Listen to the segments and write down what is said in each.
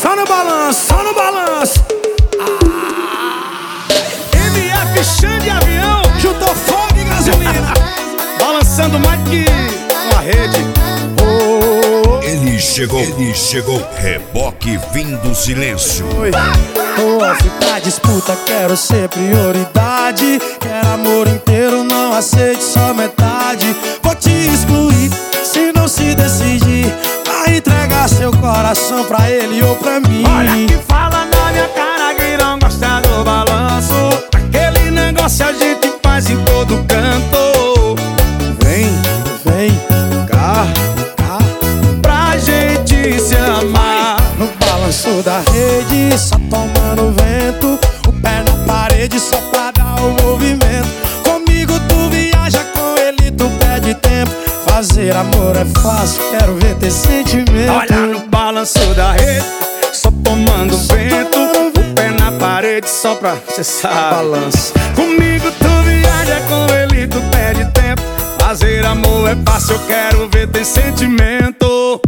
Só no balanço, só no balanço. MF Xande Avião juntou fogo e gasolina, balançando mais que uma rede. Ele chegou, reboque vindo silêncio. Off pra disputa, quero ser prioridade. Quero amor inteiro, não aceite só metade. Vou te excluir, se não se decidir. Vai entregar seu coração pra ele ou pra mim. Olha que fala na minha cara que não gosta do balanço. Aquele negócio a gente faz em todo canto. Vem, vem, Cá, pra gente se amar. no balanço da rede, só tomando vento. O pé na parede só pra dar o movimento. Comigo tu viaja, com ele tu perde tempo. Fazer amor é fácil, quero ver ter sentimento. Olha no balanço da rede, só tomando vento. O pé na parede só pra, cê sabe, balanço. Comigo tu viaja, com ele tu perde tempo. Fazer amor é fácil, eu quero ver ter sentimento.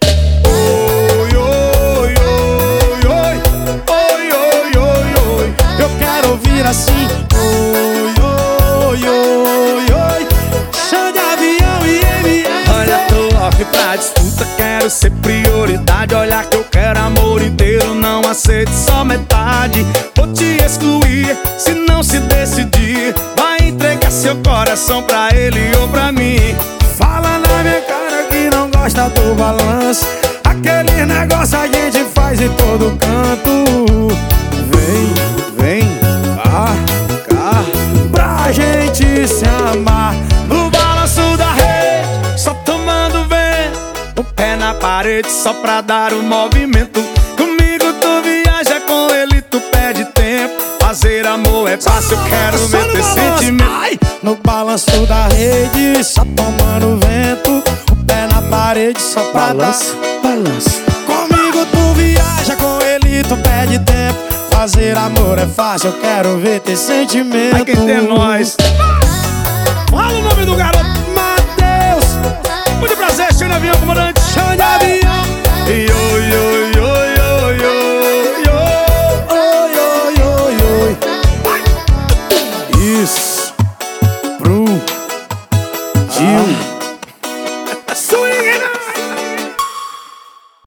Oi, oi, oi, oi, oi, oi, oi, oi. Eu quero ouvir assim. Oi, oi, oi, oi. Xande Avião e MF. Olha, tô off pra disputa, quero ser prioridade. Olha que eu quero amor inteiro, não aceito só metade. Vou te excluir, se não se decidir. Vai entregar seu coração pra ele ou pra mim. Fala na minha cara que não gosta do balanço. Aquele negócio a gente faz em todo canto. Vem, vem, cá, pra gente se amar. No balanço da rede, só tomando vento. O pé na parede só pra dar o movimento. Comigo tu viaja, com ele tu perde tempo. Fazer amor é fácil, eu quero ver ter sentimento. Ai, no balanço da rede, só tomando vento. O pé na parede só pra Balanço, dar. balanço. Comigo tu viaja, com ele tu perde tempo. Fazer amor é fácil, eu quero ver ter sentimento. Aí quem tem é nós.